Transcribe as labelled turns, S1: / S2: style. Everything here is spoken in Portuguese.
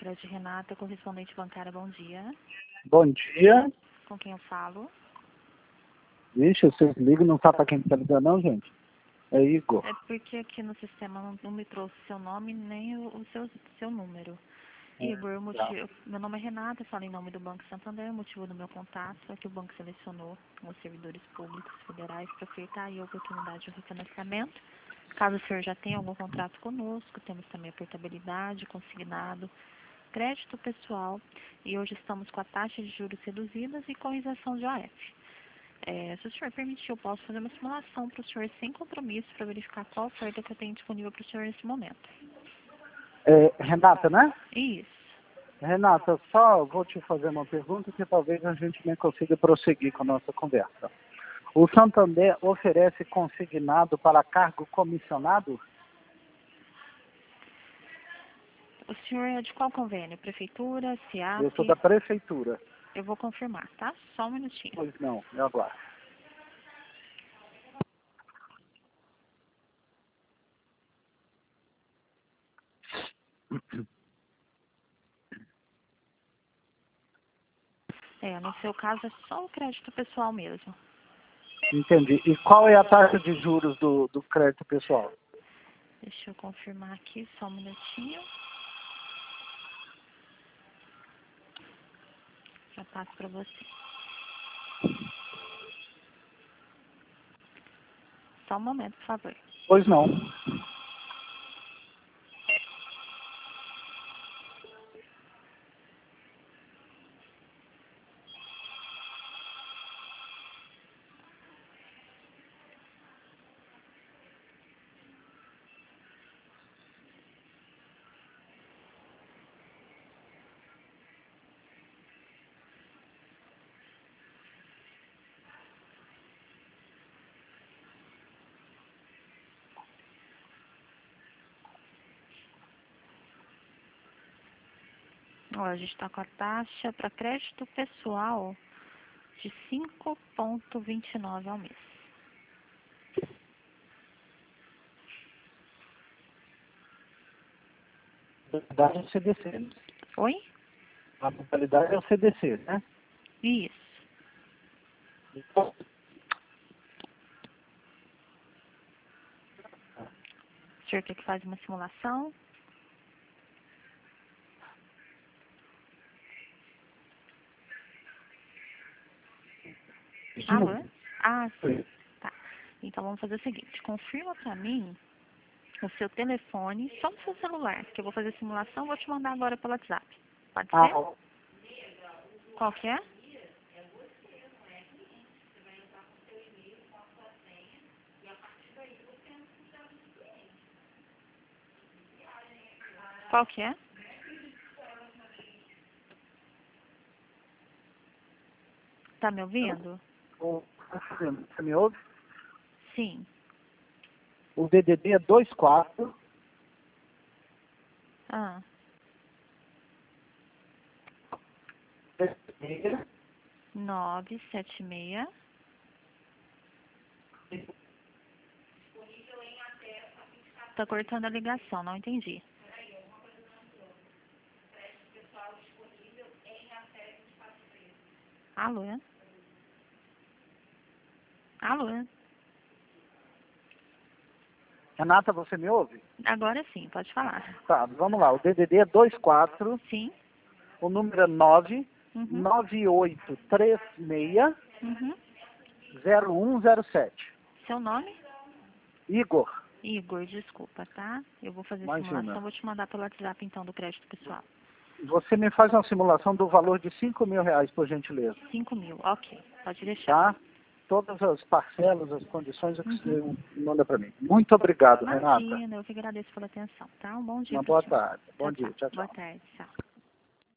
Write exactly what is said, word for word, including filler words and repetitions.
S1: de Renata, correspondente bancária, bom dia.
S2: Bom dia.
S1: Com quem eu falo?
S2: Vixe, vocês ligam, não sabe para quem está ligando não, gente? É Igor.
S1: É porque aqui no sistema não, não me trouxe seu nome nem o, o seu, seu número.
S2: É,
S1: Igor, o
S2: tá.
S1: motivo, meu nome é Renata, eu falo em nome do Banco Santander. O motivo do meu contato é que o banco selecionou os servidores públicos federais para ofertar aí a oportunidade de refinanciamento. Caso o senhor já tenha algum contrato conosco, temos também a portabilidade, consignado, crédito pessoal, e hoje estamos com a taxa de juros reduzidas e com isenção de O F. É, se o senhor permitir, eu posso fazer uma simulação para o senhor sem compromisso para verificar qual oferta que eu tenho disponível para o senhor nesse momento.
S2: É, Renata, né?
S1: Isso.
S2: Renata, só vou te fazer uma pergunta que talvez a gente nem consiga prosseguir com a nossa conversa. O Santander oferece consignado para cargo comissionado?
S1: O senhor é de qual convênio? Prefeitura,
S2: Eu sou
S1: SEAP?
S2: da prefeitura.
S1: Eu vou confirmar, tá? Só um minutinho.
S2: Pois não, eu aguardo.
S1: É, no seu caso é só o crédito pessoal mesmo.
S2: Entendi. E qual é a taxa de juros do, do crédito pessoal?
S1: Deixa eu confirmar aqui, só um minutinho. Já passo para você. Só um momento, por favor.
S2: Pois não.
S1: Ó, a gente está com a taxa para crédito pessoal de cinco vírgula vinte e nove ao mês.
S2: A modalidade é o C D C. Né?
S1: Oi?
S2: A modalidade é o C D C, né?
S1: Isso.
S2: Então,
S1: O senhor quer que faz uma simulação? Alô? Ah, sim. Tá. Então vamos fazer o seguinte. Confirma para mim o seu telefone, só no seu celular, que eu vou fazer a simulação e vou te mandar agora pelo WhatsApp. Pode ser?
S2: ah,
S1: Qual que é? Qual que é? Tá me ouvindo?
S2: o- você me ouve?
S1: Sim.
S2: O D D D é dois quatro
S1: Ah, nove sete seis. Tá cortando a ligação, não entendi. Alô? Alô?
S2: Renata, você me ouve?
S1: Agora sim, pode falar.
S2: Tá, vamos lá. O D D D é dois quatro,
S1: Sim?
S2: o número é nove
S1: Uhum.
S2: nove oito três seis
S1: Uhum.
S2: zero um zero sete.
S1: Seu nome?
S2: Igor,
S1: Igor, desculpa, tá? Eu vou fazer a
S2: imagina.
S1: simulação, vou te mandar pelo WhatsApp então do crédito pessoal.
S2: Você me faz uma simulação do valor de cinco mil reais, por gentileza.
S1: Cinco mil, ok. Pode deixar.
S2: Tá? Todas as parcelas, as condições, é que
S1: Uhum.
S2: você manda para mim. Muito obrigado, Renata.
S1: Imagina, eu que agradeço pela atenção, tá? Um bom dia
S2: Uma
S1: para o
S2: boa
S1: senhor.
S2: tarde. Bom
S1: Tchau,
S2: dia.
S1: tchau.
S2: Tchau,
S1: Boa
S2: tchau.
S1: tarde, tchau.